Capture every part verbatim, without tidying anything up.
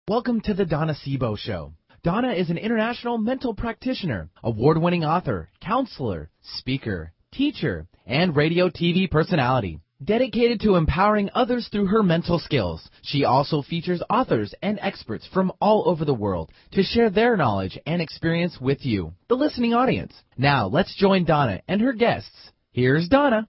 Welcome to the Donna Sebo Show. Donna is an international mental practitioner, award-winning author, counselor, speaker, teacher, and radio T V personality. Dedicated to empowering others through her mental skills, she also features authors and experts from all over the world to share their knowledge and experience with you, the listening audience. Now, let's join Donna and her guests. Here's Donna.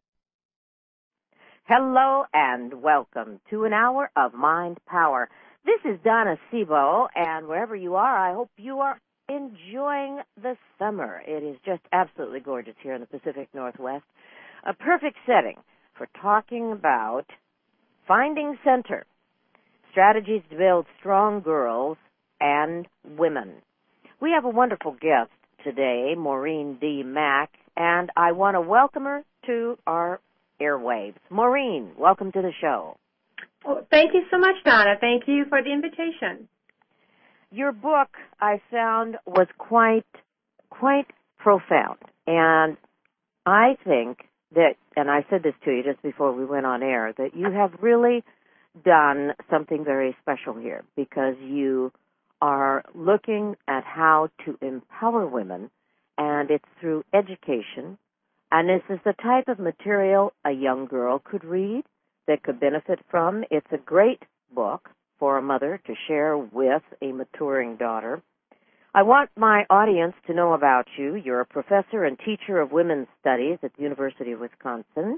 Hello and welcome to an hour of Mind Power. This is Donna Sebo, and wherever you are, I hope you are enjoying the summer. It is just absolutely gorgeous here in the Pacific Northwest. A perfect setting for talking about finding center, strategies to build strong girls and women. We have a wonderful guest today, Maureen D. Mack, and I want to welcome her to our airwaves. Maureen, welcome to the show. Well, thank you so much, Donna. Thank you for the invitation. Your book, I found, was quite, quite profound. And I think that, and I said this to you just before we went on air, that you have really done something very special here because you are looking at how to empower women, and it's through education. And this is the type of material a young girl could read, that could benefit from. It's a great book for a mother to share with a maturing daughter. I want my audience to know about you. You're a professor and teacher of women's studies at the University of Wisconsin.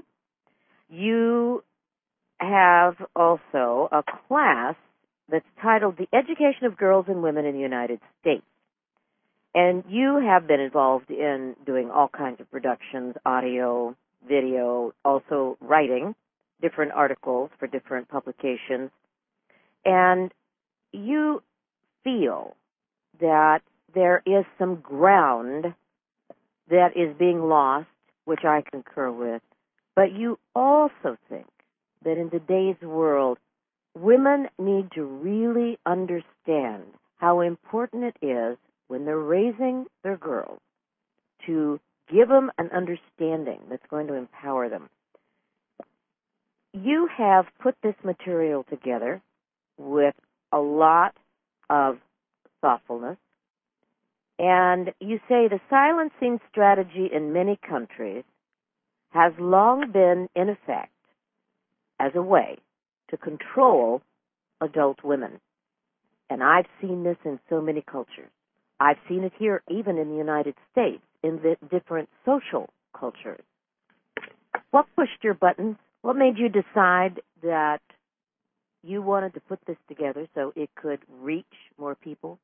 You have also a class that's titled The Education of Girls and Women in the United States. And you have been involved in doing all kinds of productions, audio, video, also writing different articles for different publications, and you feel that there is some ground that is being lost, which I concur with, but you also think that in today's world, women need to really understand how important it is when they're raising their girls to give them an understanding that's going to empower them. You have put this material together with a lot of thoughtfulness, and you say the silencing strategy in many countries has long been in effect as a way to control adult women. And I've seen this in so many cultures. I've seen it here even in the United States, in the different social cultures. What pushed your buttons? What made you decide that you wanted to put this together so it could reach more people?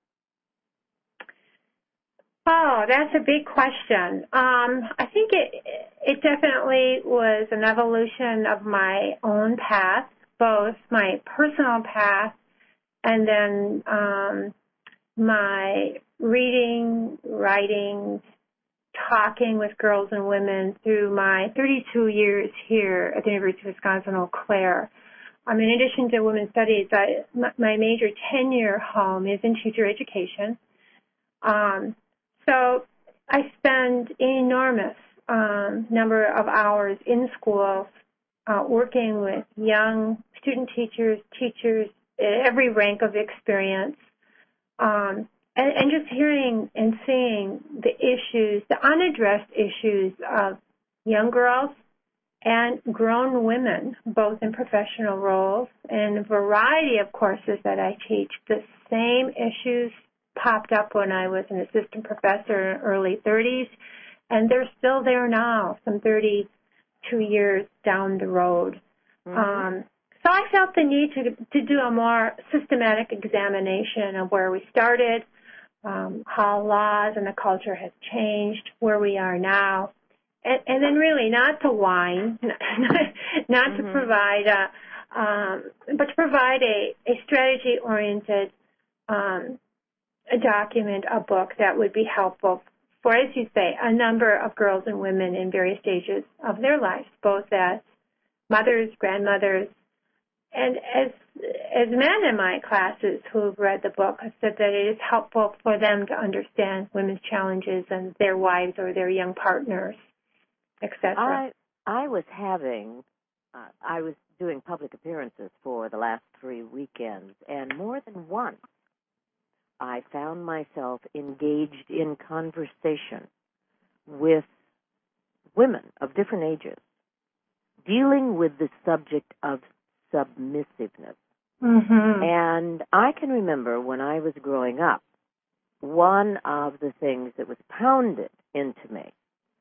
Oh, that's a big question. Um, I think it it definitely was an evolution of my own path, both my personal path and then um, my reading, writing, talking with girls and women through my thirty-two years here at the University of Wisconsin-Eau Claire. Um, in addition to women's studies, I, my major ten-year home is in teacher education. Um, so I spend an enormous um, number of hours in schools uh, working with young student teachers, teachers at every rank of experience, um, And, and just hearing and seeing the issues, the unaddressed issues of young girls and grown women, both in professional roles and a variety of courses that I teach. The same issues popped up when I was an assistant professor in the early thirties, and they're still there now, some thirty-two years down the road. Mm-hmm. Um, so I felt the need to, to do a more systematic examination of where we started, Um, how laws and the culture has changed, where we are now, and, and then really not to whine, not mm-hmm. to provide a, um, but to provide a, a strategy-oriented um, a document, a book that would be helpful for, as you say, a number of girls and women in various stages of their lives, both as mothers, grandmothers, and as as men in my classes who've read the book have said that it is helpful for them to understand women's challenges and their wives or their young partners, et cetera. I I was having, uh, I was doing public appearances for the last three weekends, and more than once I found myself engaged in conversation with women of different ages, dealing with the subject of submissiveness. Mm-hmm. And I can remember when I was growing up, one of the things that was pounded into me,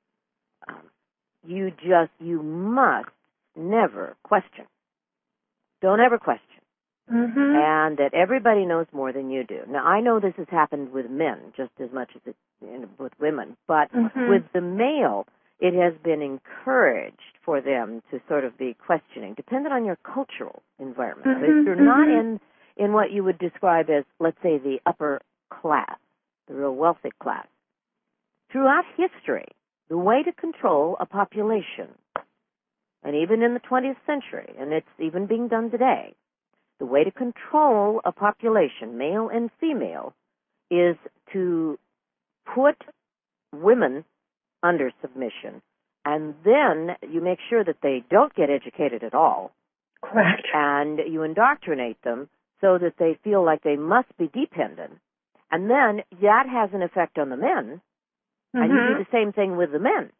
um, you just, you must never question. Don't ever question. Mm-hmm. And that everybody knows more than you do. Now, I know this has happened with men just as much as it you know, with women, but Mm-hmm. with the male, it has been encouraged for them to sort of be questioning, depending on your cultural environment. Mm-hmm. But if you're not Mm-hmm. in, in what you would describe as, let's say, the upper class, the real wealthy class, throughout history, the way to control a population, and even in the twentieth century, and it's even being done today, the way to control a population, male and female, is to put women under submission, and then you make sure that they don't get educated at all. Correct. And you indoctrinate them so that they feel like they must be dependent. And then that has an effect on the men, Mm-hmm. and you do the same thing with the men.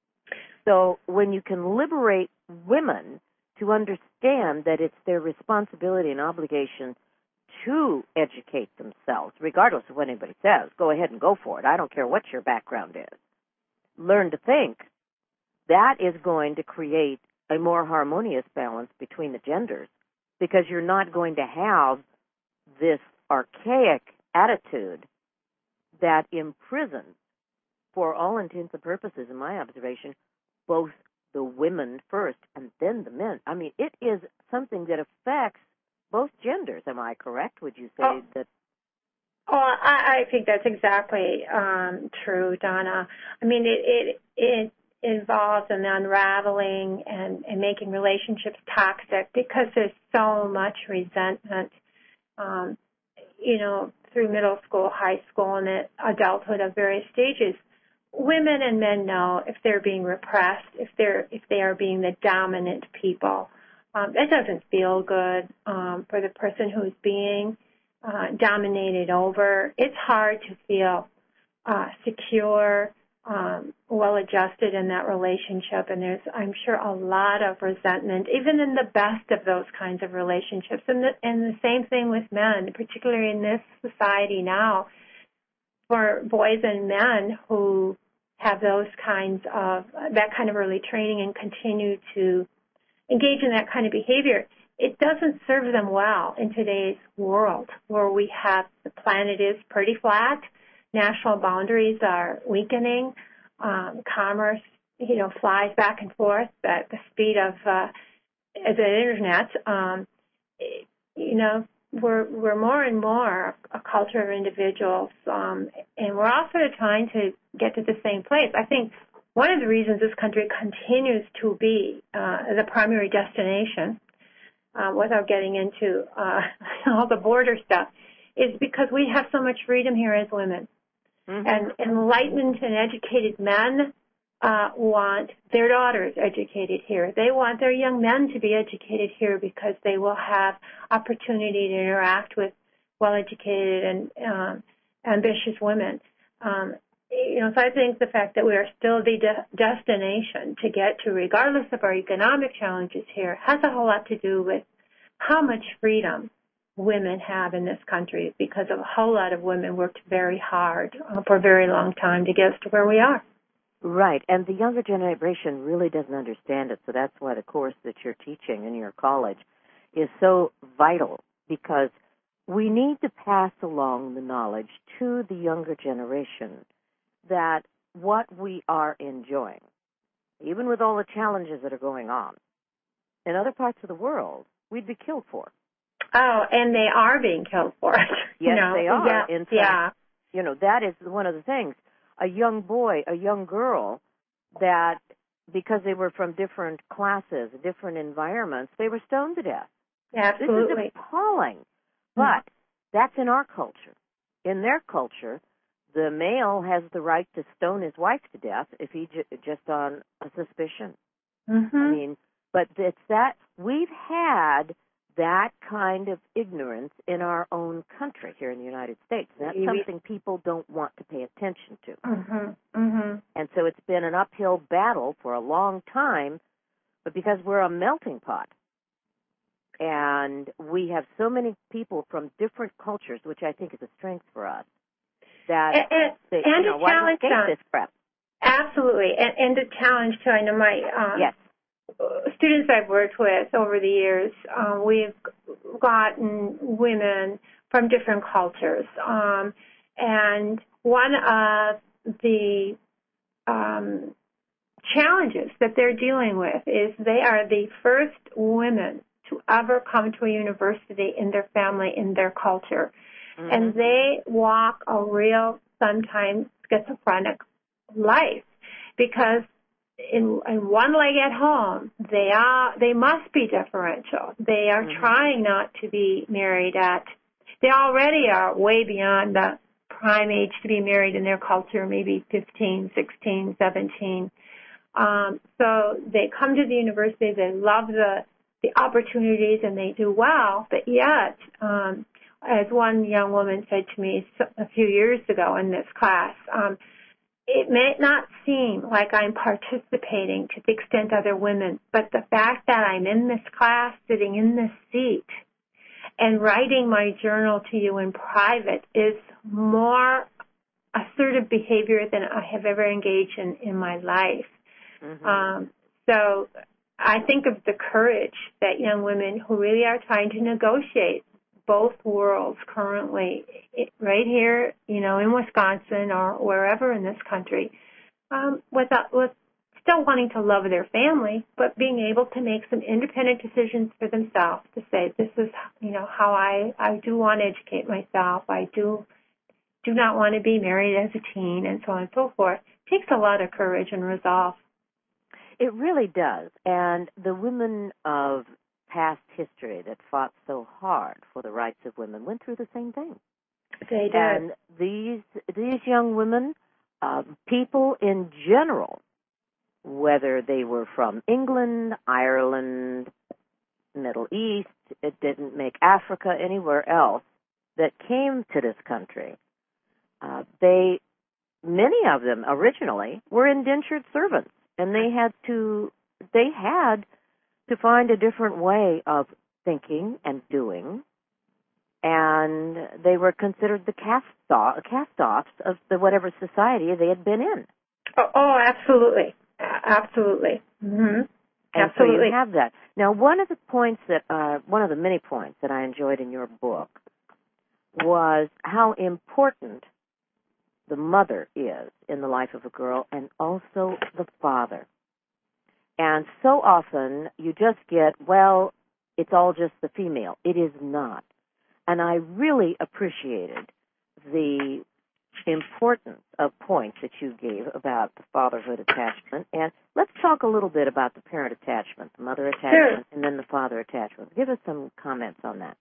So when you can liberate women to understand that it's their responsibility and obligation to educate themselves, regardless of what anybody says, go ahead and go for it. I don't care what your background is. Learn to think. That is going to create a more harmonious balance between the genders, because you're not going to have this archaic attitude that imprisons, for all intents and purposes, in my observation, both the women first and then the men. I mean, it is something that affects both genders. Am I correct? Would you say Oh. that? Oh, I, I think that's exactly um, true, Donna. I mean, it it, it involves an unraveling and, and making relationships toxic because there's so much resentment, um, you know, through middle school, high school, and adulthood of various stages. Women and men know if they're being repressed, if they're if they are being the dominant people. Um, that doesn't feel good um, for the person who's being uh, dominated over. It's hard to feel uh, secure, um, well-adjusted in that relationship, and there's, I'm sure, a lot of resentment, even in the best of those kinds of relationships. And the, and the same thing with men, particularly in this society now, for boys and men who have those kinds of, that kind of early training and continue to engage in that kind of behavior, it doesn't serve them well in today's world where we have, the planet is pretty flat, national boundaries are weakening, um, commerce, you know, flies back and forth at the speed of uh, the internet. Um, you know, we're we're more and more a culture of individuals, um, and we're also trying to get to the same place. I think one of the reasons this country continues to be uh, the primary destination, uh, without getting into uh, all the border stuff, is because we have so much freedom here as women. Mm-hmm. And enlightened and educated men uh, want their daughters educated here. They want their young men to be educated here because they will have opportunity to interact with well-educated and um, ambitious women. Um, you know, so I think the fact that we are still the de- destination to get to, regardless of our economic challenges here, has a whole lot to do with how much freedom women have in this country, because of a whole lot of women worked very hard uh, for a very long time to get us to where we are. Right, and the younger generation really doesn't understand it, so that's why the course that you're teaching in your college is so vital, because we need to pass along the knowledge to the younger generation that what we are enjoying, even with all the challenges that are going on, in other parts of the world, we'd be killed for. Oh, and they are being killed for it. Yes, you know? they are. Yeah, In fact, yeah. you know, that is one of the things. A young boy, a young girl, that because they were from different classes, different environments, they were stoned to death. Absolutely. This is appalling. But that's in our culture. In their culture, the male has the right to stone his wife to death if he j- just on a suspicion. Mm-hmm. I mean, but it's that we've had that kind of ignorance in our own country here in the United States. And that's something people don't want to pay attention to. Mm-hmm. Mm-hmm. And so it's been an uphill battle for a long time, but because we're a melting pot, and we have so many people from different cultures, which I think is a strength for us, that and, and, they, and you know, a why challenge escape on, this crap? Absolutely, and, and a challenge too. I know my um, yes. students I've worked with over the years, um, we've gotten women from different cultures, um, and one of the um, challenges that they're dealing with is they are the first women to ever come to a university in their family, in their culture. Mm-hmm. And they walk a real, sometimes schizophrenic life because in, in one leg at home, they are, they must be differential. They are mm-hmm. trying not to be married at, they already are way beyond the prime age to be married in their culture, maybe fifteen, sixteen, seventeen. Um, so they come to the university, they love the the opportunities, and they do well, but yet, um, as one young woman said to me a few years ago in this class, um, it may not seem like I'm participating to the extent other women, but the fact that I'm in this class, sitting in this seat, and writing my journal to you in private is more assertive behavior than I have ever engaged in in my life. Mm-hmm. Um, so I think of the courage that young women who really are trying to negotiate both worlds currently, right here, you know, in Wisconsin or wherever in this country, um, without, with still wanting to love their family, but being able to make some independent decisions for themselves to say, this is, you know, how I, I do want to educate myself. I do, do not want to be married as a teen, and so on and so forth. It takes a lot of courage and resolve. It really does. And the women of past history that fought so hard for the rights of women went through the same thing. They did. And these these young women, uh, people in general, whether they were from England, Ireland, Middle East, it didn't make Africa, anywhere else, that came to this country, uh, they, many of them originally were indentured servants. And they had to, they had to find a different way of thinking and doing, and they were considered the cast-off, cast-offs of the whatever society they had been in. Oh, oh absolutely, absolutely, mm-hmm. And absolutely. So you have that. Now, one of the points that, uh, one of the many points that I enjoyed in your book was how important the mother is in the life of a girl, and also the father. And so often you just get, well, it's all just the female. It is not. And I really appreciated the importance of points that you gave about the fatherhood attachment. And let's talk a little bit about the parent attachment, the mother attachment, sure. and then the father attachment. Give us some comments on that.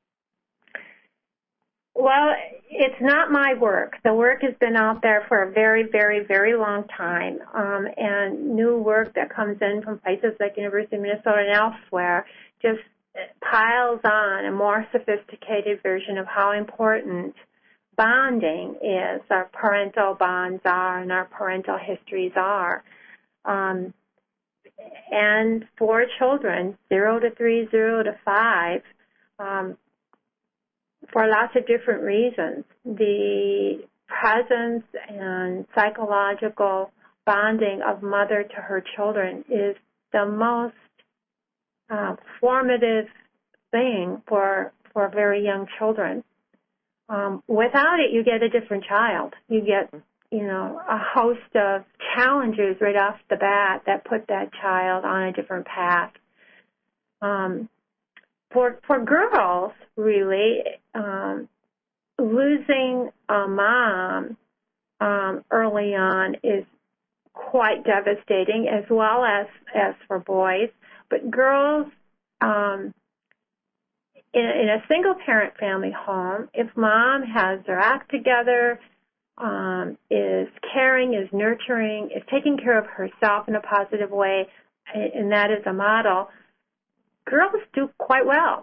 Well, it's not my work. The work has been out there for a very, very, very long time, um, and new work that comes in from places like University of Minnesota and elsewhere just piles on a more sophisticated version of how important bonding is, our parental bonds are, and our parental histories are. Um, and for children, zero to three, zero to five, um, for lots of different reasons, the presence and psychological bonding of mother to her children is the most uh, formative thing for for very young children. Um, without it, you get a different child. You get, you know, a host of challenges right off the bat that put that child on a different path. Um, For for girls, really, um, losing a mom um, early on is quite devastating, as well as, as for boys. But girls, um, in, in a single-parent family home, if mom has their act together, um, is caring, is nurturing, is taking care of herself in a positive way, and that is a model, girls do quite well.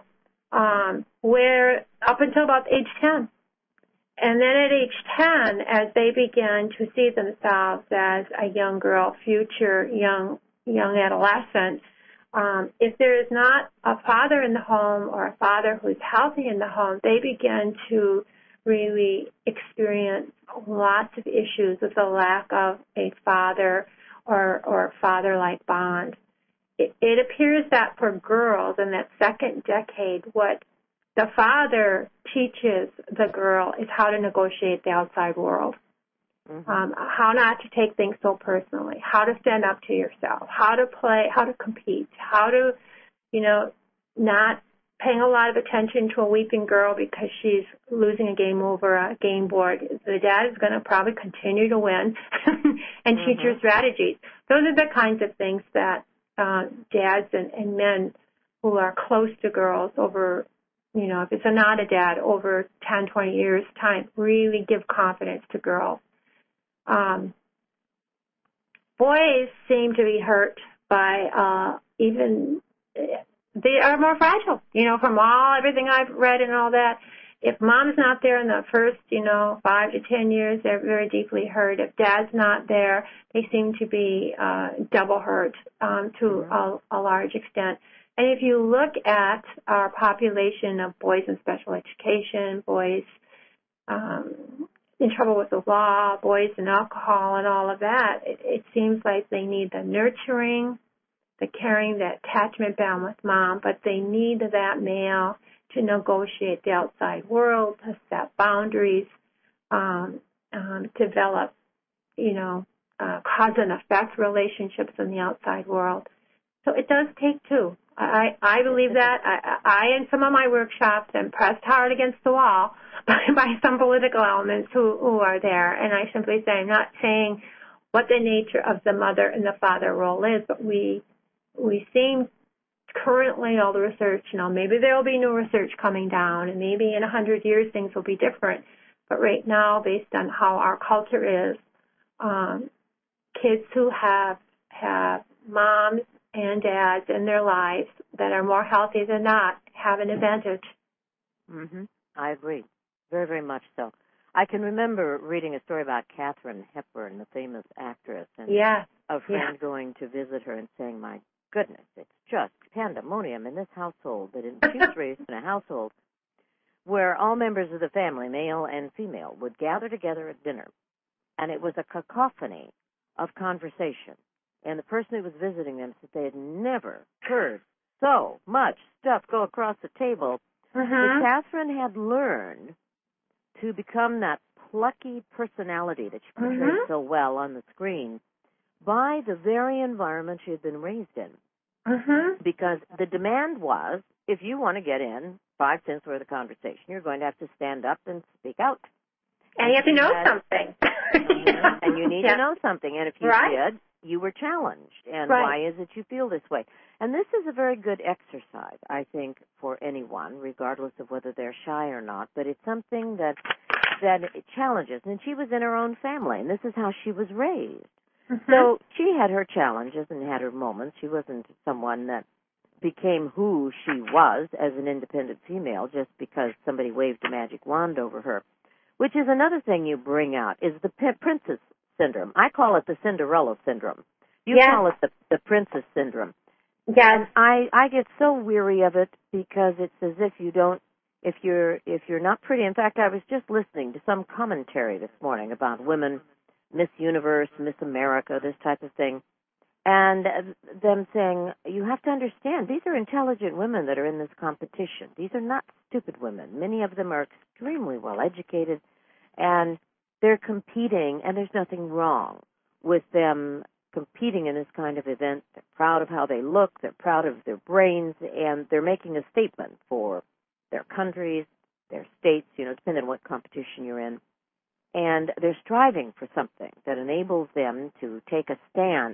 um, where up until about age ten. And then at age ten, as they begin to see themselves as a young girl, future young young adolescent, um, if there is not a father in the home or a father who's healthy in the home, they begin to really experience lots of issues with the lack of a father or, or father-like bond. It, it appears that for girls in that second decade, what the father teaches the girl is how to negotiate the outside world, mm-hmm. um, how not to take things so personally, how to stand up to yourself, how to play, how to compete, how to, you know, not paying a lot of attention to a weeping girl because she's losing a game over a game board. The dad is going to probably continue to win and mm-hmm. teach her strategies. Those are the kinds of things that uh, dads and, and men who are close to girls over, you know, if it's a not a dad, over ten, twenty years' time, really give confidence to girls. Um, boys seem to be hurt by uh, even... They are more fragile, you know, from all, everything I've read and all that. If mom's not there in the first, you know, five to ten years, they're very deeply hurt. If dad's not there, they seem to be uh, double hurt um, to mm-hmm. a, a large extent. And if you look at our population of boys in special education, boys um, in trouble with the law, boys in alcohol and all of that, it, it seems like they need the nurturing, the caring, that attachment bound with mom, but they need that male to negotiate the outside world, to set boundaries, um, um, develop, you know, uh, cause and effect relationships in the outside world. So it does take two. I, I believe that. I, I, in some of my workshops, am pressed hard against the wall by, by some political elements who, who are there, and I simply say, I'm not saying what the nature of the mother and the father role is, but we We seem currently, all the research, you know, maybe there will be new research coming down, and maybe in a hundred years things will be different. But right now, based on how our culture is, um, kids who have have moms and dads in their lives that are more healthy than not have an advantage. Mm-hmm. I agree, very, very much so. I can remember reading a story about Katharine Hepburn, the famous actress, and yeah. a friend yeah. going to visit her and saying, my goodness, it's just pandemonium in this household. That she was raised in a household where all members of the family, male and female, would gather together at dinner, and it was a cacophony of conversation. And the person who was visiting them said they had never heard so much stuff go across the table. Mm-hmm. But Katharine had learned to become that plucky personality that she portrayed mm-hmm. so well on the screen by the very environment she had been raised in. Mm-hmm. Because the demand was, if you want to get in five cents worth of conversation, you're going to have to stand up and speak out. And, and you have to know had, something. uh, and you need yeah. to know something. And if you right. did, you were challenged. And right. why is it you feel this way? And this is a very good exercise, I think, for anyone, regardless of whether they're shy or not. But it's something that that it challenges. And she was in her own family, and this is how she was raised. Mm-hmm. So she had her challenges and had her moments. She wasn't someone that became who she was as an independent female just because somebody waved a magic wand over her, which is another thing you bring out, is the p- princess syndrome. I call it the Cinderella syndrome. You yes. call it the, the princess syndrome. Yes. And I, I get so weary of it because it's as if you don't, if you're, if you're not pretty. In fact, I was just listening to some commentary this morning about women, Miss Universe, Miss America, this type of thing, and them saying, you have to understand, these are intelligent women that are in this competition. These are not stupid women. Many of them are extremely well educated, and they're competing, and there's nothing wrong with them competing in this kind of event. They're proud of how they look. They're proud of their brains, and they're making a statement for their countries, their states, you know, depending on what competition you're in. And they're striving for something that enables them to take a stance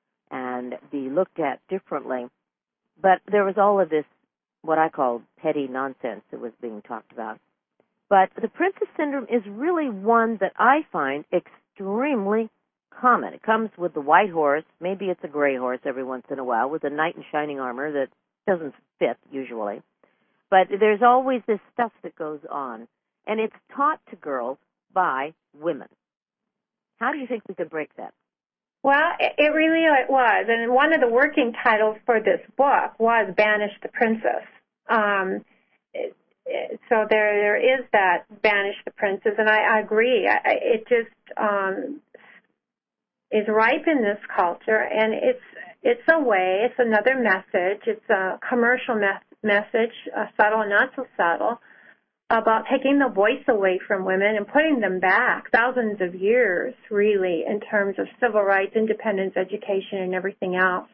and be looked at differently. But there was all of this, what I call petty nonsense that was being talked about. But the princess syndrome is really one that I find extremely common. It comes with the white horse. Maybe it's a gray horse every once in a while with a knight in shining armor that doesn't fit usually. But there's always this stuff that goes on, and it's taught to girls by women. How do you think we could break that? Well, it really was. And one of the working titles for this book was Banish the Princess. Um, it, it, so there, there is that Banish the Princess, and I, I agree. I, it just um, is ripe in this culture, and it's it's a way, it's another message. It's a commercial me- message, uh, subtle and not so subtle, about taking the voice away from women and putting them back thousands of years, really, in terms of civil rights, independence, education, and everything else.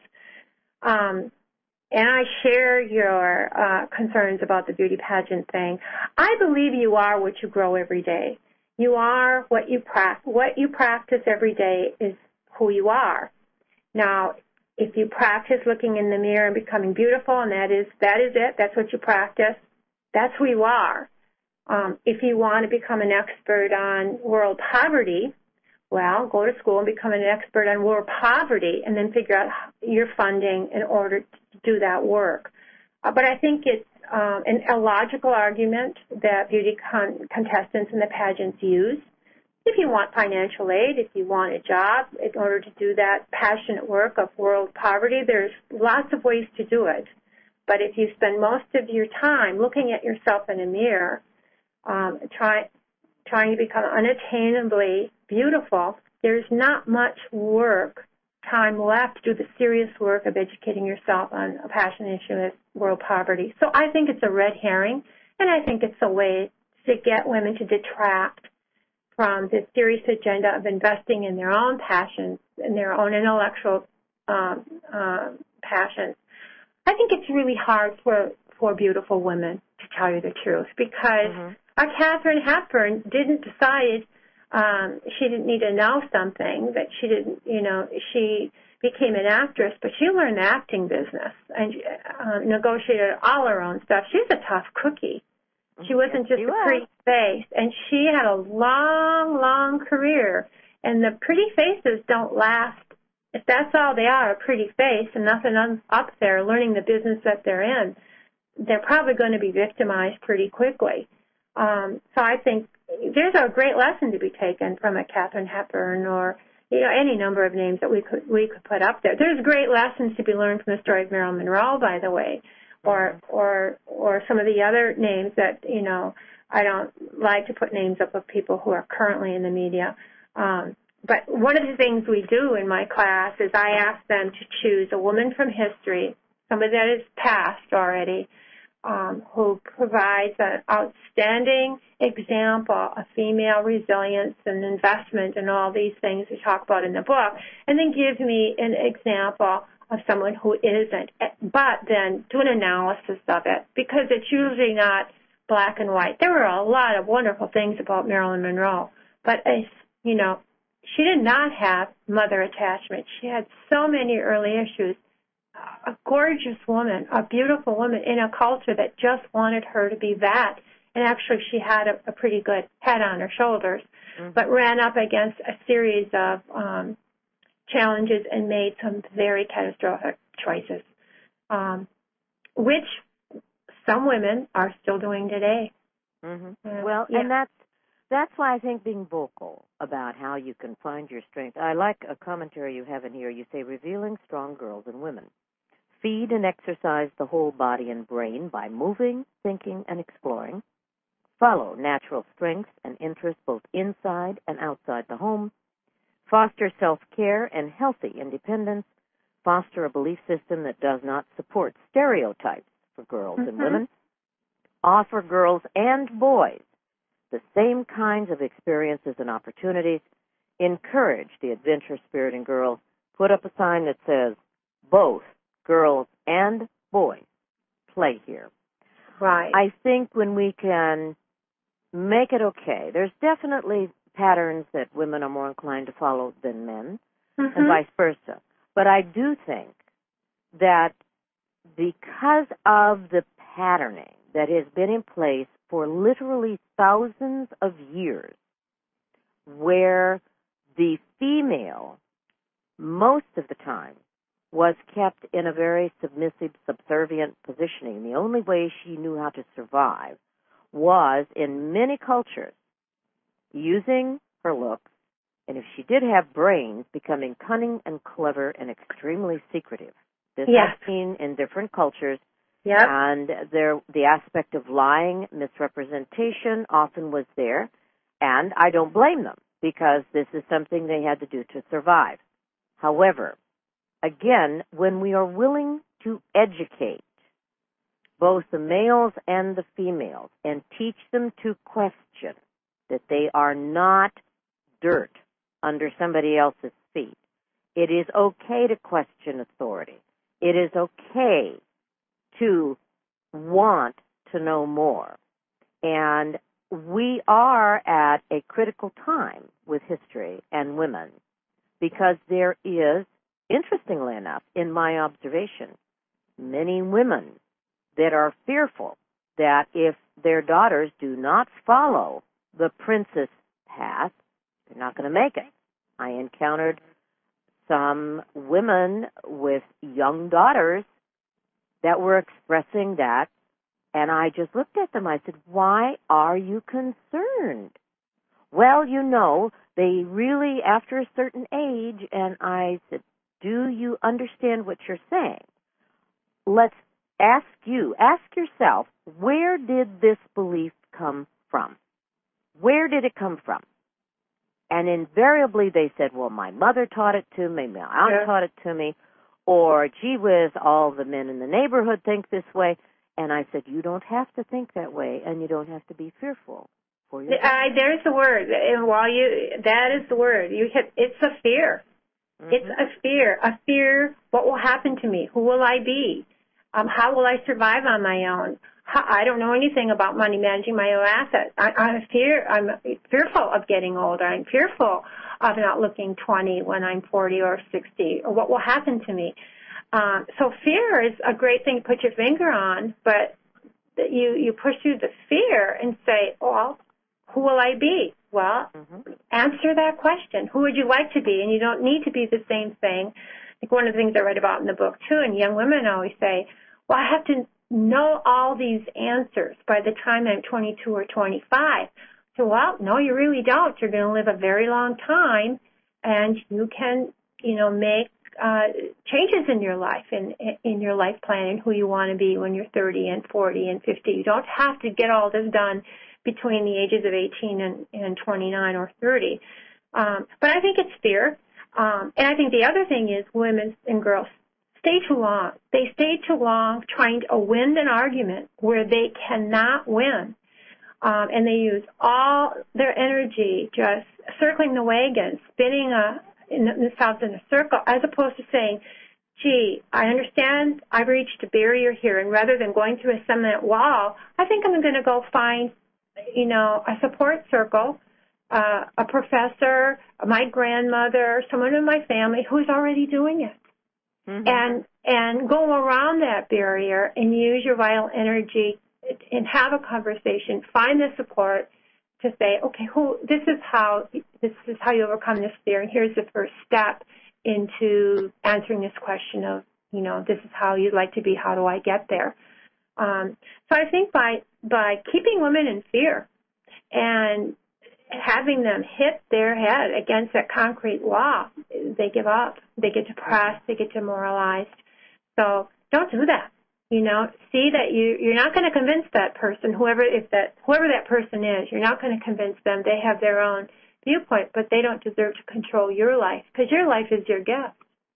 Um, and I share your uh, concerns about the beauty pageant thing. I believe you are what you grow every day. You are what you practice. What you practice every day is who you are. Now, if you practice looking in the mirror and becoming beautiful, and that is that is it, that's what you practice, that's who you are. Um, if you want to become an expert on world poverty, well, go to school and become an expert on world poverty and then figure out your funding in order to do that work. Uh, but I think it's um, an illogical argument that beauty con- contestants in the pageants use. If you want financial aid, if you want a job in order to do that passionate work of world poverty, there's lots of ways to do it. But if you spend most of your time looking at yourself in a mirror, Um, try, trying to become unattainably beautiful, there's not much work, time left to do the serious work of educating yourself on a passion issue as world poverty. So I think it's a red herring, and I think it's a way to get women to detract from the serious agenda of investing in their own passions and their own intellectual um, uh, passions. I think it's really hard for, for beautiful women, to tell you the truth, because mm-hmm. Our Katharine Hepburn didn't decide um, she didn't need to know something, that she didn't, you know, she became an actress, but she learned the acting business and uh, negotiated all her own stuff. She's a tough cookie. She wasn't just yes, a pretty face, and she had a long, long career, and the pretty faces don't last. If that's all they are, a pretty face and nothing up there learning the business that they're in, they're probably going to be victimized pretty quickly. Um, so I think there's a great lesson to be taken from a Katharine Hepburn or, you know, any number of names that we could we could put up there. There's great lessons to be learned from the story of Marilyn Monroe, by the way, or or or some of the other names that, you know, I don't like to put names up of people who are currently in the media. Um, but one of the things we do in my class is I ask them to choose a woman from history, somebody that is passed already, Um, who provides an outstanding example of female resilience and investment and all these things we talk about in the book, and then give me an example of someone who isn't, but then do an analysis of it, because it's usually not black and white. There were a lot of wonderful things about Marilyn Monroe, but, as, you know, she did not have mother attachment. She had so many early issues. A gorgeous woman, a beautiful woman in a culture that just wanted her to be that. And actually she had a, a pretty good head on her shoulders, mm-hmm. but ran up against a series of um, challenges and made some very catastrophic choices, um, which some women are still doing today. Mm-hmm. Uh, well, yeah. and that's, that's why I think being vocal about how you can find your strength. I like a commentary you have in here. You say, revealing strong girls and women. Feed and exercise the whole body and brain by moving, thinking, and exploring. Follow natural strengths and interests both inside and outside the home. Foster self-care and healthy independence. Foster a belief system that does not support stereotypes for girls mm-hmm. and women. Offer girls and boys the same kinds of experiences and opportunities. Encourage the adventure spirit in girls. Put up a sign that says, both girls and boys play here. Right. I think when we can make it okay, there's definitely patterns that women are more inclined to follow than men, mm-hmm. and vice versa. But I do think that because of the patterning that has been in place for literally thousands of years, where the female, most of the time, was kept in a very submissive, subservient positioning. The only way she knew how to survive was, in many cultures, using her looks, and if she did have brains, becoming cunning and clever and extremely secretive. This yes. I've seen in different cultures. Yep. And there, the aspect of lying, misrepresentation often was there, and I don't blame them because this is something they had to do to survive. However, again, when we are willing to educate both the males and the females and teach them to question that they are not dirt under somebody else's feet, it is okay to question authority. It is okay to want to know more. And we are at a critical time with history and women because there is, interestingly enough, in my observation, many women that are fearful that if their daughters do not follow the princess path, they're not going to make it. I encountered some women with young daughters that were expressing that, and I just looked at them. I said, why are you concerned? Well, you know, they really, after a certain age, and I said, do you understand what you're saying? Let's ask you, ask yourself, where did this belief come from? Where did it come from? And invariably they said, well, my mother taught it to me, my aunt yeah. taught it to me, or, gee whiz, all the men in the neighborhood think this way. And I said, you don't have to think that way, and you don't have to be fearful for your uh, There's the word. And while you, that is the word. You hit, it's a fear. Mm-hmm. It's a fear. A fear, what will happen to me? Who will I be? Um, how will I survive on my own? How, I don't know anything about money, managing my own assets. I, I'm, fear, I'm fearful of getting older. I'm fearful of not looking twenty when I'm forty or sixty, or what will happen to me. Um, so fear is a great thing to put your finger on, but you, you push through the fear and say, well, who will I be? Well, mm-hmm. answer that question. Who would you like to be? And you don't need to be the same thing. Like one of the things I write about in the book, too, and young women always say, well, I have to know all these answers by the time I'm twenty-two or twenty-five. So, well, no, you really don't. You're going to live a very long time, and you can, you know, make uh, changes in your life, in, in your life plan, and who you want to be when you're thirty and forty and fifty. You don't have to get all this done between the ages of eighteen and, and twenty-nine or thirty. Um, but I think it's fear. Um, and I think the other thing is women and girls stay too long. They stay too long trying to win an argument where they cannot win. Um, and they use all their energy just circling the wagon, spinning a, in themselves in a circle, as opposed to saying, gee, I understand I've reached a barrier here, and rather than going through a cement wall, I think I'm going to go find, you know, a support circle, uh, a professor, my grandmother, someone in my family who's already doing it. Mm-hmm. And and go around that barrier and use your vital energy and have a conversation. Find the support to say, okay, who this is how this is how you overcome this fear, and here's the first step into answering this question of, you know, this is how you'd like to be. How do I get there? Um, so I think by by keeping women in fear and having them hit their head against that concrete wall, they give up. They get depressed. They get demoralized. So don't do that. You know, see that you, you're not going to convince that person, whoever if that whoever that person is. You're not going to convince them. They have their own viewpoint, but they don't deserve to control your life because your life is your gift.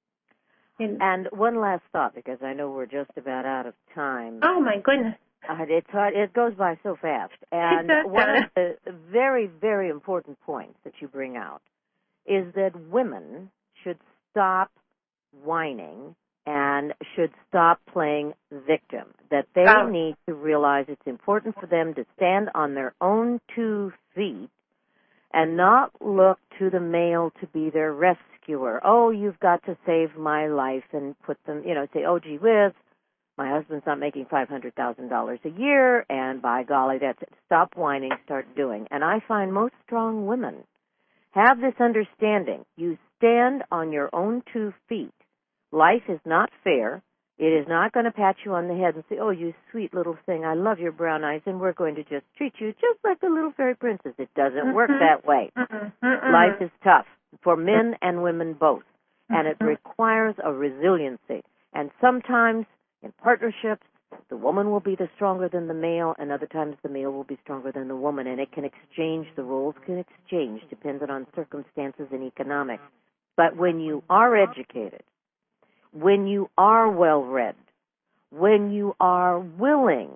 And, and one last thought, because I know we're just about out of time. Oh my goodness. Uh, it's hard. It goes by so fast. And one of the very, very important points that you bring out is that women should stop whining and should stop playing victim, that they oh. need to realize it's important for them to stand on their own two feet and not look to the male to be their rescuer. Oh, you've got to save my life, and put them, you know, say, oh, gee whiz, my husband's not making five hundred thousand dollars a year, and by golly, that's it. Stop whining, start doing. And I find most strong women have this understanding. You stand on your own two feet Life is not fair. It is not going to pat you on the head and say, oh, you sweet little thing, I love your brown eyes, and we're going to just treat you just like a little fairy princess. It doesn't mm-hmm. work that way. Mm-hmm. Life is tough for men and women both, and it requires a resiliency. And sometimes in partnerships, the woman will be the stronger than the male, and other times the male will be stronger than the woman, and it can exchange, the roles can exchange depending on circumstances and economics. But when you are educated, when you are well-read, when you are willing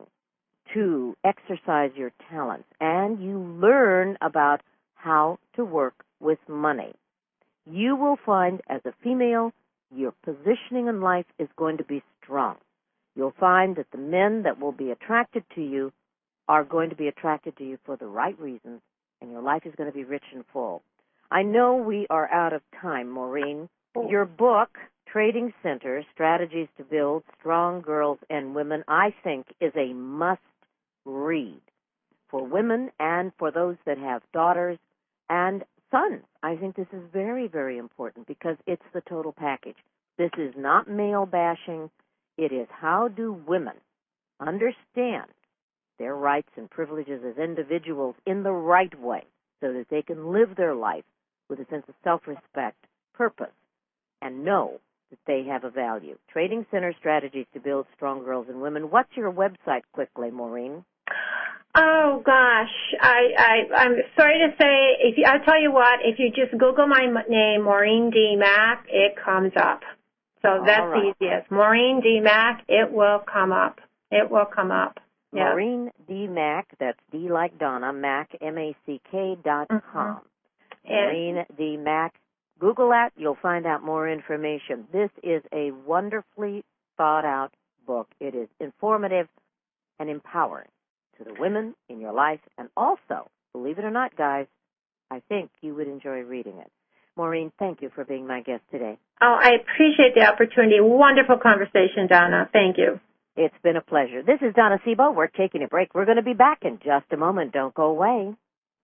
to exercise your talents, and you learn about how to work with money, you will find as a female, your positioning in life is going to be strong. You'll find that the men that will be attracted to you are going to be attracted to you for the right reasons, and your life is going to be rich and full. I know we are out of time, Maureen. Your book, Trading Center, Strategies to Build Strong Girls and Women, I think is a must-read for women and for those that have daughters and sons. I think this is very, very important because it's the total package. This is not male bashing. It is how do women understand their rights and privileges as individuals in the right way so that they can live their life with a sense of self-respect, purpose, and know that they have a value. Trading Center, Strategies to Build Strong Girls and Women. What's your website quickly, Maureen? Oh gosh, I, I I'm sorry to say. If you, I'll tell you what, if you just Google my name, Maureen D. Mack, it comes up. So that's right. The easiest. Maureen D. Mack, it will come up. It will come up. Yeah. Maureen D. Mack, that's D like Donna, Mack, M A C K dot com. Mm-hmm. Maureen D. Mack. Google that. You'll find out more information. This is a wonderfully thought-out book. It is informative and empowering to the women in your life. And also, believe it or not, guys, I think you would enjoy reading it. Maureen, thank you for being my guest today. Oh, I appreciate the opportunity. Wonderful conversation, Donna. Thank you. It's been a pleasure. This is Donna Sebo. We're taking a break. We're going to be back in just a moment. Don't go away.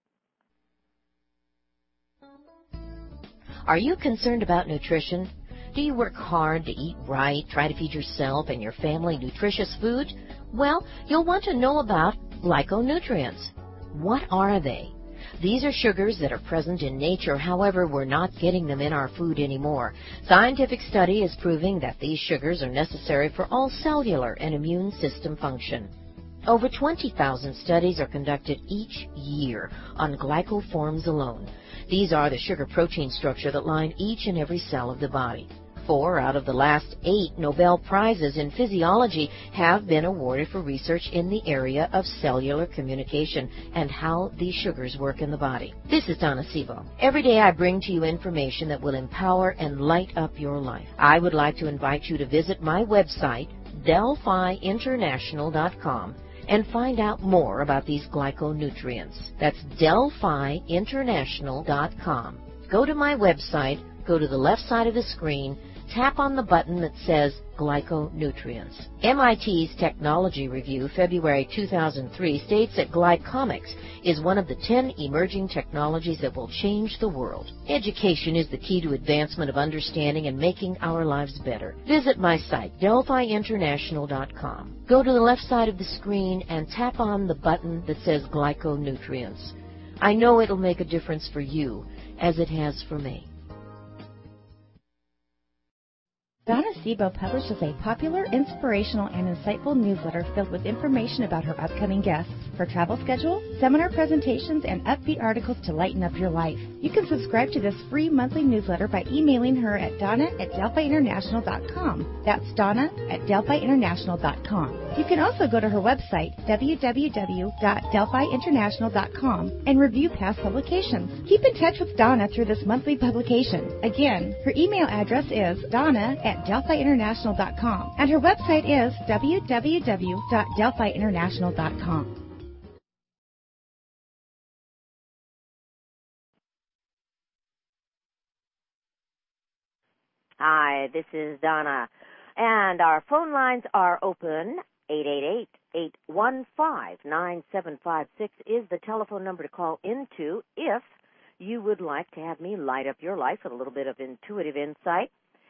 Are you concerned about nutrition? Do you work hard to eat right, try to feed yourself and your family nutritious food? Well, you'll want to know about glyconutrients. What are they? These are sugars that are present in nature, however, we're not getting them in our food anymore. Scientific study is proving that these sugars are necessary for all cellular and immune system function. Over twenty thousand studies are conducted each year on glycoforms alone. These are the sugar-protein structure that line each and every cell of the body. Four out of the last eight Nobel Prizes in physiology have been awarded for research in the area of cellular communication and how these sugars work in the body. This is Donna Sebo. Every day I bring to you information that will empower and light up your life. I would like to invite you to visit my website, Delphi International dot com, and find out more about these glyconutrients. That's Delphi International dot com. Go to my website, go to the left side of the screen, tap on the button that says Glyconutrients. M I T's Technology Review, February two thousand three, states that glycomics is one of the ten emerging technologies that will change the world. Education is the key to advancement of understanding and making our lives better. Visit my site, Delphi International dot com. Go to the left side of the screen and tap on the button that says Glyconutrients. I know it'll make a difference for you, as it has for me. Donna Sebo publishes a popular, inspirational, and insightful newsletter filled with information about her upcoming guests, her travel schedule, seminar presentations, and upbeat articles to lighten up your life. You can subscribe to this free monthly newsletter by emailing her at Donna at Delphi International dot com. That's Donna at Delphi International dot com. You can also go to her website, w w w dot Delphi International dot com, and review past publications. Keep in touch with Donna through this monthly publication. Again, her email address is Donna at Delphi International dot com, and her website is w w w dot Delphi International dot com. Hi, this is Donna, and our phone lines are open. eight eight eight, eight one five, nine seven five six is the telephone number to call into if you would like to have me light up your life with a little bit of intuitive insight.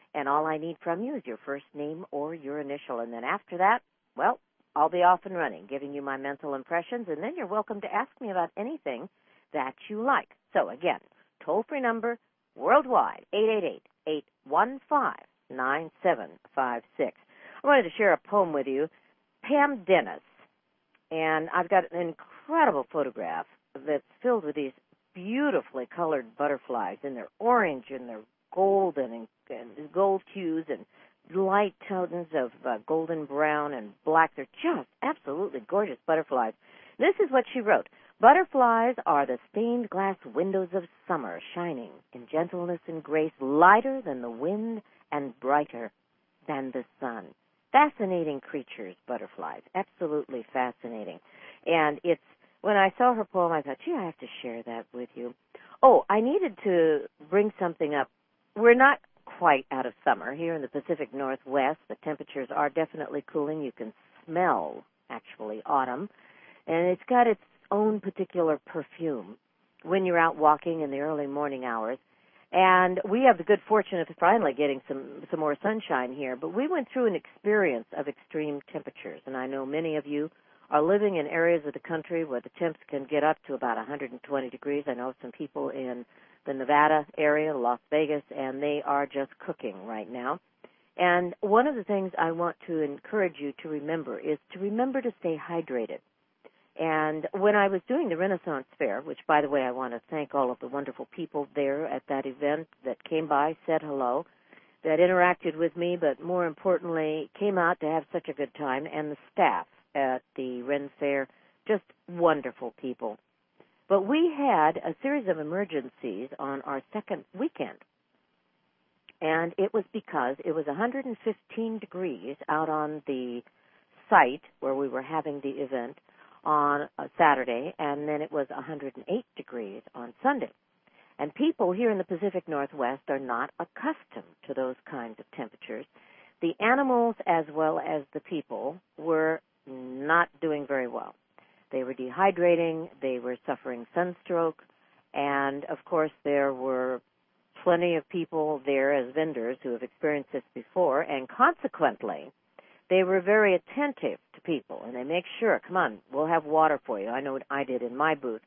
And all I need from you is your first name or your initial. And then after that, well, I'll be off and running, giving you my mental impressions, and then you're welcome to ask me about anything that you like. So, again, toll-free number worldwide, eight eight eight, eight one five, nine seven five six. I wanted to share a poem with you. Pam Dennis, and I've got an incredible photograph that's filled with these beautifully colored butterflies, and they're orange and they're golden and, and gold hues and light tones of uh, golden brown and black. They're just absolutely gorgeous butterflies. This is what she wrote. Butterflies are the stained glass windows of summer, shining in gentleness and grace, lighter than the wind and brighter than the sun. Fascinating creatures, butterflies, absolutely fascinating. And it's, when I saw her poem, I thought, gee, I have to share that with you. Oh, I needed to bring something up. We're not quite out of summer. Here in the Pacific Northwest, the temperatures are definitely cooling. You can smell, actually, autumn. And it's got its own particular perfume when you're out walking in the early morning hours. And we have the good fortune of finally getting some, some more sunshine here. But we went through an experience of extreme temperatures. And I know many of you are living in areas of the country where the temps can get up to about one hundred twenty degrees. I know some people in the Nevada area, Las Vegas, and they are just cooking right now. And one of the things I want to encourage you to remember is to remember to stay hydrated. And when I was doing the Renaissance Fair, which, by the way, I want to thank all of the wonderful people there at that event that came by, said hello, that interacted with me, but more importantly, came out to have such a good time, and the staff at the Ren Fair, just wonderful people. But we had a series of emergencies on our second weekend, and it was because it was one hundred fifteen degrees out on the site where we were having the event on a Saturday, and then it was one hundred eight degrees on Sunday. And people here in the Pacific Northwest are not accustomed to those kinds of temperatures. The animals as well as the people were not doing very well. They were dehydrating, they were suffering sunstroke, and of course there were plenty of people there as vendors who have experienced this before, and consequently they were very attentive to people, and they make sure, come on, we'll have water for you. I know what I did in my booth.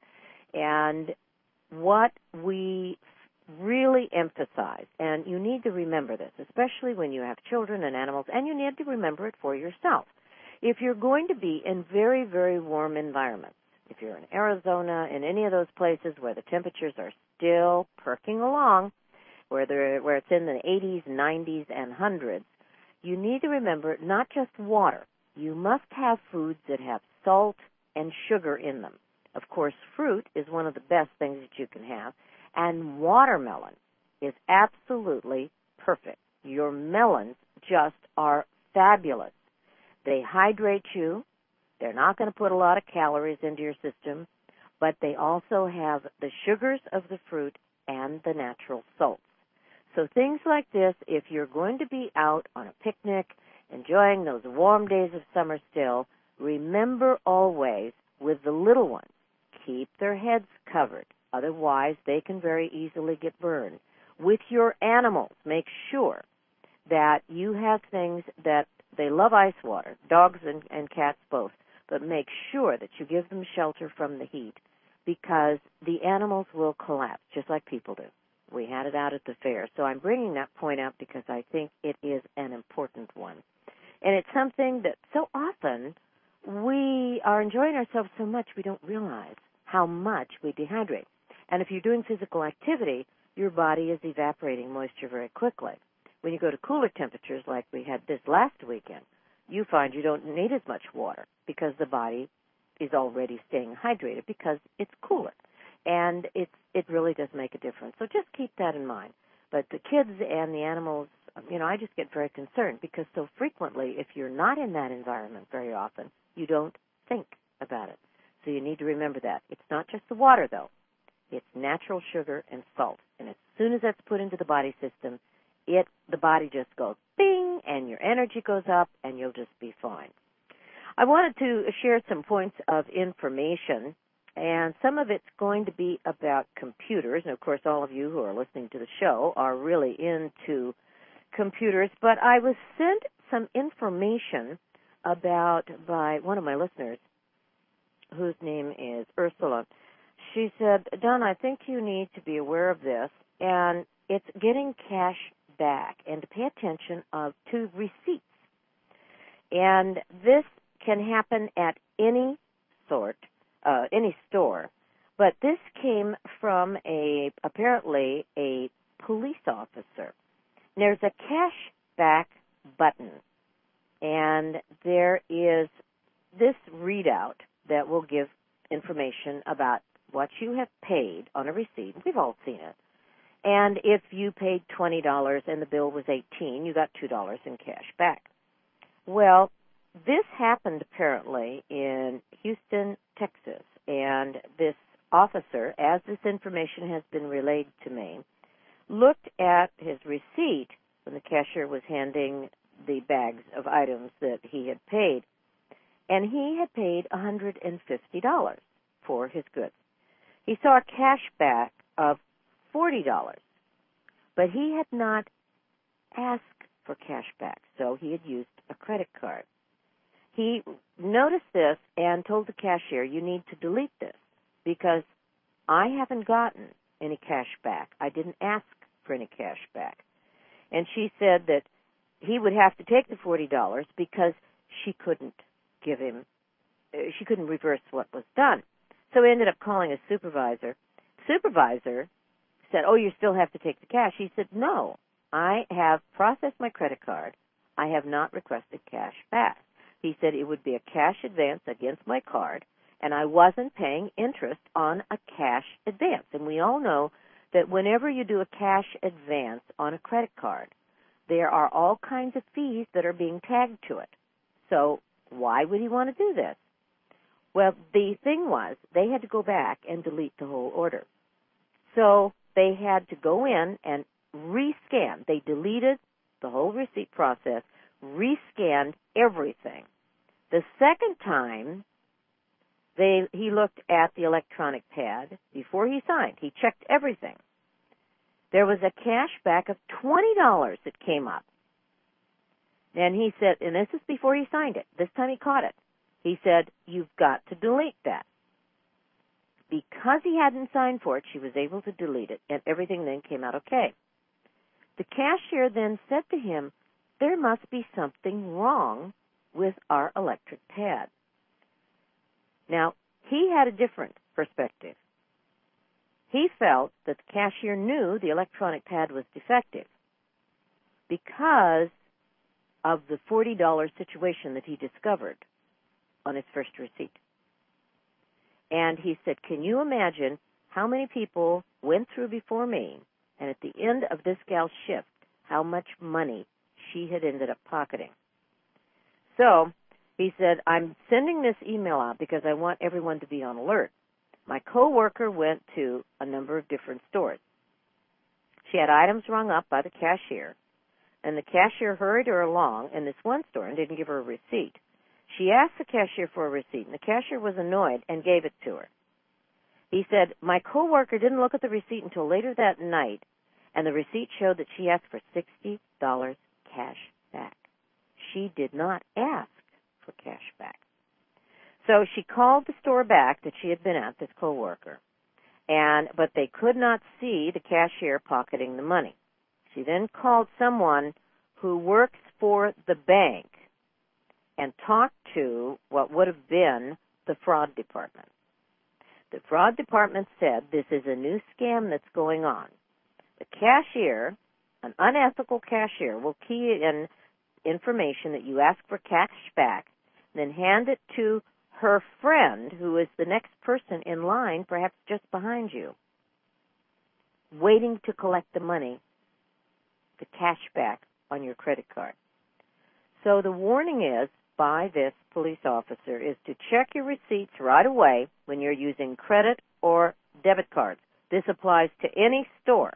And what we really emphasize, and you need to remember this, especially when you have children and animals, and you need to remember it for yourself. If you're going to be in very, very warm environments, if you're in Arizona, in any of those places where the temperatures are still perking along, where they're, where it's in the eighties, nineties, and hundreds, you need to remember not just water. You must have foods that have salt and sugar in them. Of course, fruit is one of the best things that you can have, and watermelon is absolutely perfect. Your melons just are fabulous. They hydrate you. They're not going to put a lot of calories into your system, but they also have the sugars of the fruit and the natural salts. So things like this, if you're going to be out on a picnic, enjoying those warm days of summer still, remember always with the little ones, keep their heads covered. Otherwise, they can very easily get burned. With your animals, make sure that you have things that they love ice water, dogs and, and cats both, but make sure that you give them shelter from the heat because the animals will collapse just like people do. We had it out at the fair. So I'm bringing that point up because I think it is an important one. And it's something that so often we are enjoying ourselves so much we don't realize how much we dehydrate. And if you're doing physical activity, your body is evaporating moisture very quickly. When you go to cooler temperatures like we had this last weekend, you find you don't need as much water because the body is already staying hydrated because it's cooler. And it's, it really does make a difference. So just keep that in mind. But the kids and the animals, you know, I just get very concerned because so frequently, if you're not in that environment very often, you don't think about it. So you need to remember that. It's not just the water, though. It's natural sugar and salt. And as soon as that's put into the body system, it the body just goes bing, and your energy goes up, and you'll just be fine. I wanted to share some points of information, and some of it's going to be about computers. And, of course, all of you who are listening to the show are really into computers, but I was sent some information about by one of my listeners, whose name is Ursula. She said, Don, I think you need to be aware of this, and it's getting cash back, and to pay attention of to receipts. And this can happen at any sort, uh, any store. But this came from a apparently a police officer. There's a cash back button, and there is this readout that will give information about what you have paid on a receipt. We've all seen it. And if you paid twenty dollars and the bill was eighteen dollars, you got two dollars in cash back. Well, this happened apparently in Houston, Texas, and this officer, as this information has been relayed to me, looked at his receipt when the cashier was handing the bags of items that he had paid, and he had paid one hundred fifty dollars for his goods. He saw a cash back of forty dollars, but he had not asked for cash back, so he had used a credit card. He noticed this and told the cashier, you need to delete this because I haven't gotten any cash back. I didn't ask for any cash back. And she said that he would have to take the forty dollars because she couldn't give him, she couldn't reverse what was done. So he ended up calling his supervisor. Supervisor said, oh, you still have to take the cash. He said, no, I have processed my credit card. I have not requested cash back. He said it would be a cash advance against my card, and I wasn't paying interest on a cash advance. And we all know that whenever you do a cash advance on a credit card, there are all kinds of fees that are being tagged to it. So why would he want to do this? Well, the thing was they had to go back and delete the whole order. So they had to go in and rescan. They deleted the whole receipt process, rescanned everything. The second time, they he looked at the electronic pad before he signed. He checked everything. There was a cash back of twenty dollars that came up. And he said, and this is before he signed it. This time he caught it. He said, you've got to delete that. Because he hadn't signed for it, she was able to delete it, and everything then came out okay. The cashier then said to him, there must be something wrong with our electric pad. Now, he had a different perspective. He felt that the cashier knew the electronic pad was defective because of the forty dollars situation that he discovered on his first receipt. And he said, can you imagine how many people went through before me, and at the end of this gal's shift, how much money she had ended up pocketing? So he said, I'm sending this email out because I want everyone to be on alert. My coworker went to a number of different stores. She had items rung up by the cashier, and the cashier hurried her along in this one store and didn't give her a receipt. She asked the cashier for a receipt, and the cashier was annoyed and gave it to her. He said, my coworker didn't look at the receipt until later that night, and the receipt showed that she asked for sixty dollars cash back. She did not ask for cash back. So she called the store back that she had been at, this coworker, and but they could not see the cashier pocketing the money. She then called someone who works for the bank and talked to what would have been the fraud department. The fraud department said this is a new scam that's going on. The cashier, an unethical cashier, will key in information that you ask for cash back, then hand it to her friend, who is the next person in line, perhaps just behind you, waiting to collect the money, the cash back on your credit card. So the warning is, by this police officer, is to check your receipts right away when you're using credit or debit cards. This applies to any store.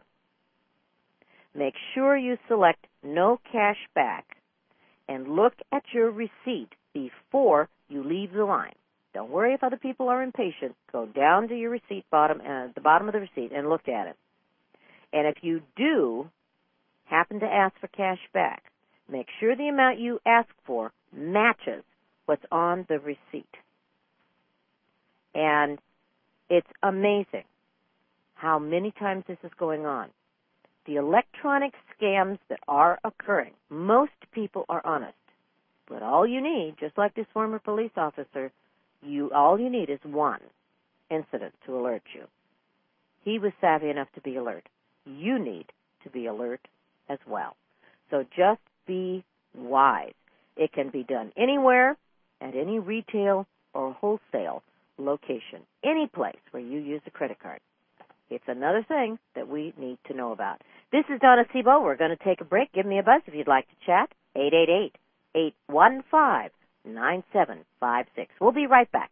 Make sure you select no cash back and look at your receipt before you leave the line. Don't worry if other people are impatient. Go down to your receipt bottom, uh, the bottom of the receipt, and look at it. And if you do happen to ask for cash back, make sure the amount you ask for matches what's on the receipt. And it's amazing how many times this is going on. The electronic scams that are occurring, most people are honest. But all you need, just like this former police officer, you all you need is one incident to alert you. He was savvy enough to be alert. You need to be alert as well. So just be wise. It can be done anywhere, at any retail or wholesale location, any place where you use a credit card. It's another thing that we need to know about. This is Donna Sebo. We're going to take a break. Give me a buzz if you'd like to chat. eight eight eight, eight one five, nine seven five six. We'll be right back.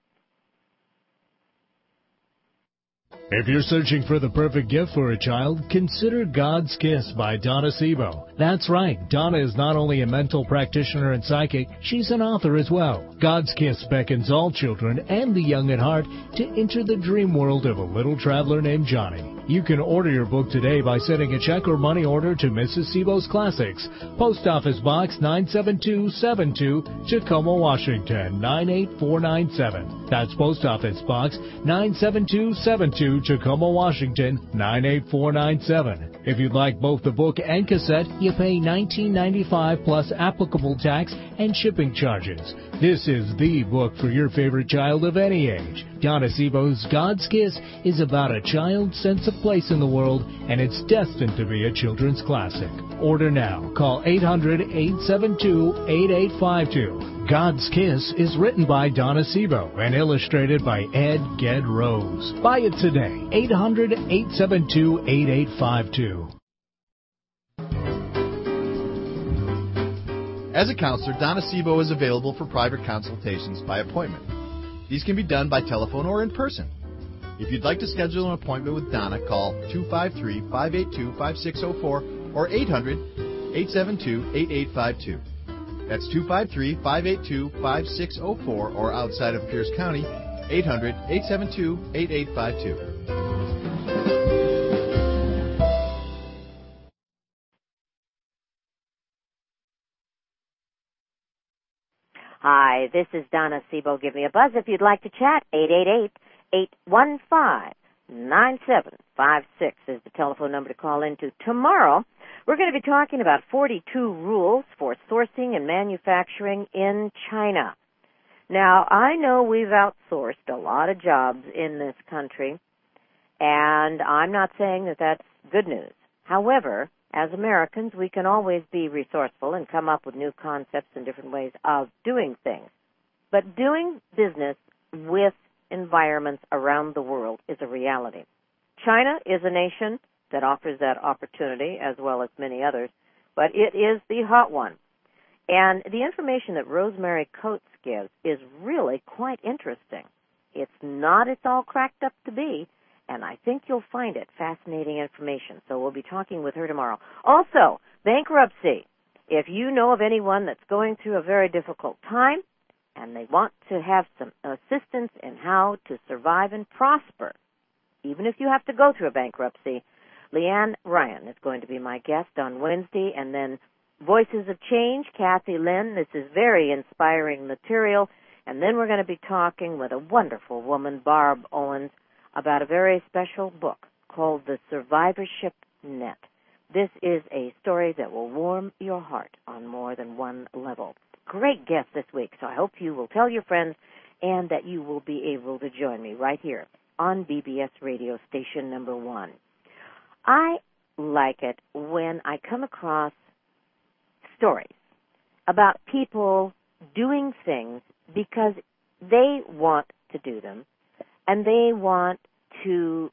If you're searching for the perfect gift for a child, consider God's Kiss by Donna Sebo. That's right, Donna is not only a mental practitioner and psychic, she's an author as well. God's Kiss beckons all children and the young at heart to enter the dream world of a little traveler named Johnny. You can order your book today by sending a check or money order to Missus Sebo's Classics, Post Office Box nine seven two seven two, Tacoma, Washington, nine eight four nine seven. That's Post Office Box nine seven two seven two, Tacoma, Washington, nine eight four nine seven. If you'd like both the book and cassette, you pay nineteen ninety-five plus applicable tax and shipping charges. This is the book for your favorite child of any age. Donna Sebo's God's Kiss is about a child's sense of place in the world, and it's destined to be a children's classic. Order now. Call eight hundred, eight seven two, eight eight five two. God's Kiss is written by Donna Sebo and illustrated by Ed Ged Rose. Buy it today. eight hundred, eight seven two, eight eight five two. As a counselor, Donna Sebo is available for private consultations by appointment. These can be done by telephone or in person. If you'd like to schedule an appointment with Donna, call two five three, five eight two, five six zero four or eight hundred, eight seven two, eight eight five two. That's two five three, five eight two, five six zero four or outside of Pierce County, eight hundred, eight seven two, eight eight five two. Hi, this is Donna Sebo. Give me a buzz if you'd like to chat. eight eight eight, eight one five, nine seven five six is the telephone number to call into. Tomorrow, we're going to be talking about forty-two rules for sourcing and manufacturing in China. Now, I know we've outsourced a lot of jobs in this country, and I'm not saying that that's good news. However, as Americans, we can always be resourceful and come up with new concepts and different ways of doing things. But doing business with environments around the world is a reality. China is a nation that offers that opportunity, as well as many others, but it is the hot one. And the information that Rosemary Coates gives is really quite interesting. It's not it's all cracked up to be, and I think you'll find it fascinating information. So we'll be talking with her tomorrow. Also, bankruptcy. If you know of anyone that's going through a very difficult time and they want to have some assistance in how to survive and prosper, even if you have to go through a bankruptcy, Leanne Ryan is going to be my guest on Wednesday, and then Voices of Change, Kathy Lynn. This is very inspiring material. And then we're going to be talking with a wonderful woman, Barb Owens, about a very special book called The Survivorship Net. This is a story that will warm your heart on more than one level. Great guest this week, so I hope you will tell your friends and that you will be able to join me right here on B B S radio station number one. I like it when I come across stories about people doing things because they want to do them and they want to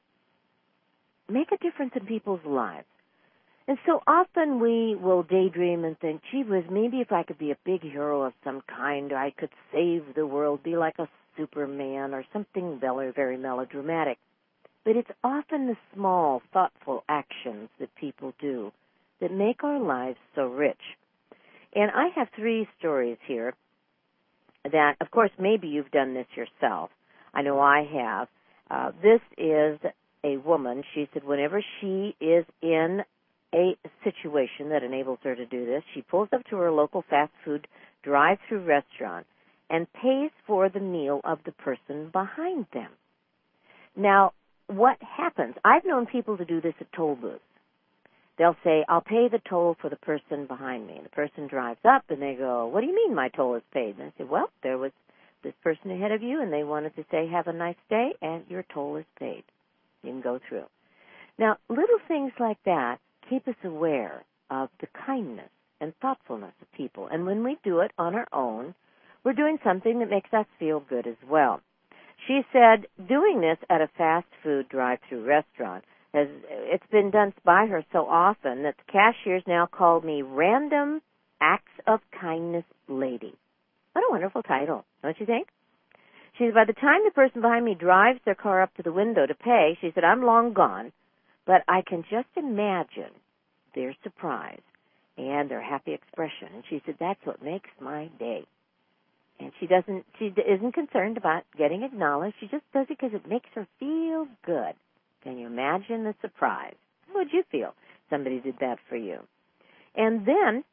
make a difference in people's lives. And so often we will daydream and think, gee whiz, maybe if I could be a big hero of some kind, I could save the world, be like a Superman or something very, very melodramatic. But it's often the small, thoughtful actions that people do that make our lives so rich. And I have three stories here that, of course, maybe you've done this yourself. I know I have. Uh, this is a woman. She said whenever she is in a situation that enables her to do this. She pulls up to her local fast food drive-through restaurant and pays for the meal of the person behind them. Now, what happens? I've known people to do this at toll booths. They'll say, I'll pay the toll for the person behind me. And the person drives up and they go, what do you mean my toll is paid? And I say, well, there was this person ahead of you and they wanted to say, have a nice day, and your toll is paid. You can go through. Now, little things like that keep us aware of the kindness and thoughtfulness of people. And when we do it on our own, we're doing something that makes us feel good as well. She said doing this at a fast food drive-through restaurant, has it's been done by her so often that the cashiers now call me Random Acts of Kindness Lady. What a wonderful title, don't you think? She said, by the time the person behind me drives their car up to the window to pay, she said, I'm long gone, but I can just imagine their surprise and their happy expression. And she said, that's what makes my day. And she doesn't, she isn't concerned about getting acknowledged. She just does it because it makes her feel good. Can you imagine the surprise? How would you feel if somebody did that for you? And then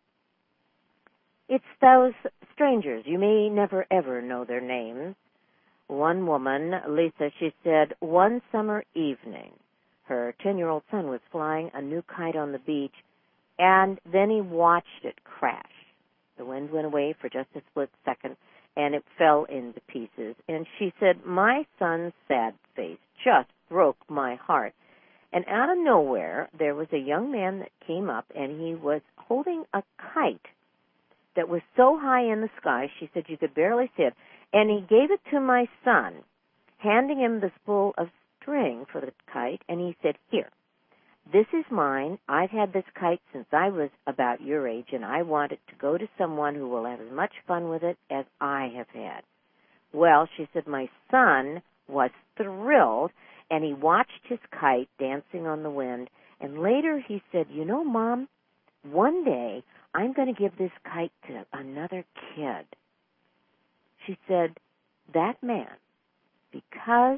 it's those strangers. You may never, ever know their names. One woman, Lisa, she said, one summer evening, her ten-year-old son was flying a new kite on the beach, and then he watched it crash. The wind went away for just a split second, and it fell into pieces. And she said, my son's sad face just broke my heart. And out of nowhere, there was a young man that came up, and he was holding a kite that was so high in the sky, she said you could barely see it. And he gave it to my son, handing him the spool of string for the kite, and he said, here, this is mine. I've had this kite since I was about your age, and I want it to go to someone who will have as much fun with it as I have had. Well, she said, my son was thrilled, and he watched his kite dancing on the wind, and later he said, you know, Mom, one day I'm going to give this kite to another kid. She said, that man, because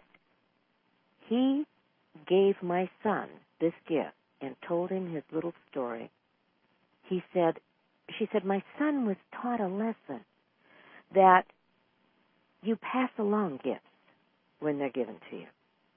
he gave my son this gift and told him his little story, he said, she said, my son was taught a lesson that you pass along gifts when they're given to you.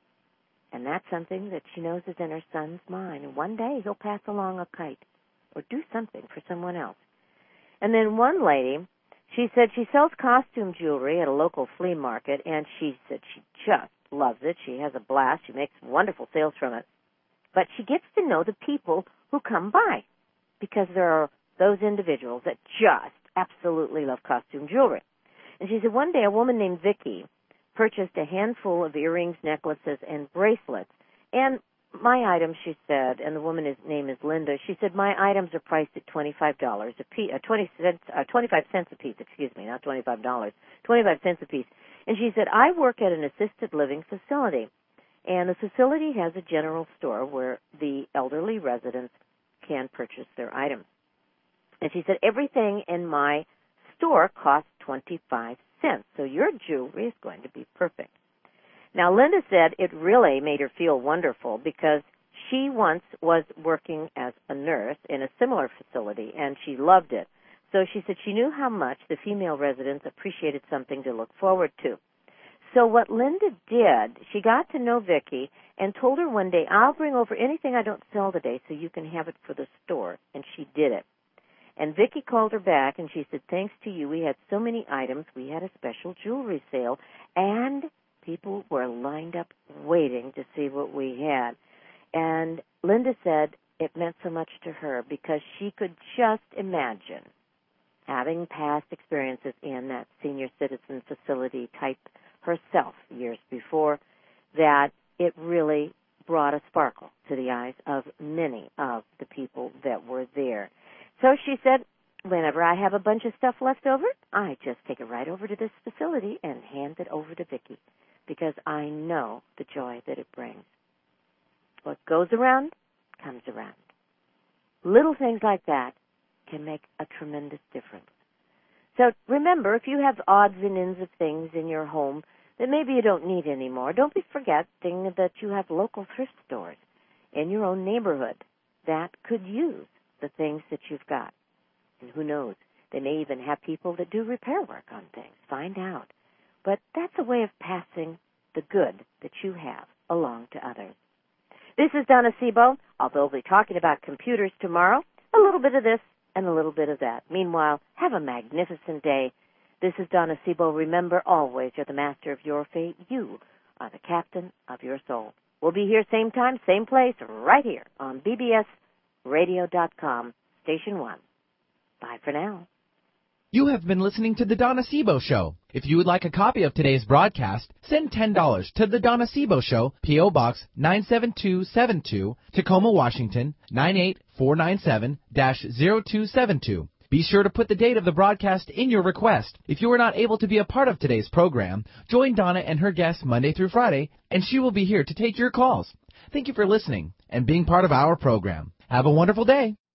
And that's something that she knows is in her son's mind. And one day he'll pass along a kite or do something for someone else. And then one lady, she said she sells costume jewelry at a local flea market, and she said she just loves it. She has a blast. She makes wonderful sales from it. But she gets to know the people who come by because there are those individuals that just absolutely love costume jewelry. And she said one day a woman named Vicki purchased a handful of earrings, necklaces, and bracelets. And my items, she said, and the woman's name is Linda, she said, my items are priced at twenty-five dollars a piece, uh, twenty cents, uh, twenty-five cents a piece, excuse me, not twenty-five dollars, twenty-five cents a piece. And she said, I work at an assisted living facility, and the facility has a general store where the elderly residents can purchase their items. And she said, everything in my store costs twenty-five cents, so your jewelry is going to be perfect. Now, Linda said it really made her feel wonderful because she once was working as a nurse in a similar facility, and she loved it. So she said she knew how much the female residents appreciated something to look forward to. So what Linda did, she got to know Vicki and told her one day, I'll bring over anything I don't sell today so you can have it for the store, and she did it. And Vicki called her back, and she said, thanks to you, we had so many items, we had a special jewelry sale, and people were lined up waiting to see what we had. And Linda said it meant so much to her because she could just imagine having past experiences in that senior citizen facility type herself years before, that it really brought a sparkle to the eyes of many of the people that were there. So she said, whenever I have a bunch of stuff left over, I just take it right over to this facility and hand it over to Vicki, because I know the joy that it brings. What goes around comes around. Little things like that can make a tremendous difference. So remember, if you have odds and ends of things in your home that maybe you don't need anymore, don't be forgetting that you have local thrift stores in your own neighborhood that could use the things that you've got. And who knows, they may even have people that do repair work on things. Find out. But that's a way of passing the good that you have along to others. This is Donna Sebo, although we'll be talking about computers tomorrow, a little bit of this and a little bit of that. Meanwhile, have a magnificent day. This is Donna Sebo. Remember, always, you're the master of your fate. You are the captain of your soul. We'll be here same time, same place, right here on B B S radio dot com, Station one. Bye for now. You have been listening to The Donna Sebo Show. If you would like a copy of today's broadcast, send ten dollars to The Donna Sebo Show, P O. Box nine seven two seven two, Tacoma, Washington, nine eight four nine seven zero two seven two. Be sure to put the date of the broadcast in your request. If you are not able to be a part of today's program, join Donna and her guests Monday through Friday, and she will be here to take your calls. Thank you for listening and being part of our program. Have a wonderful day.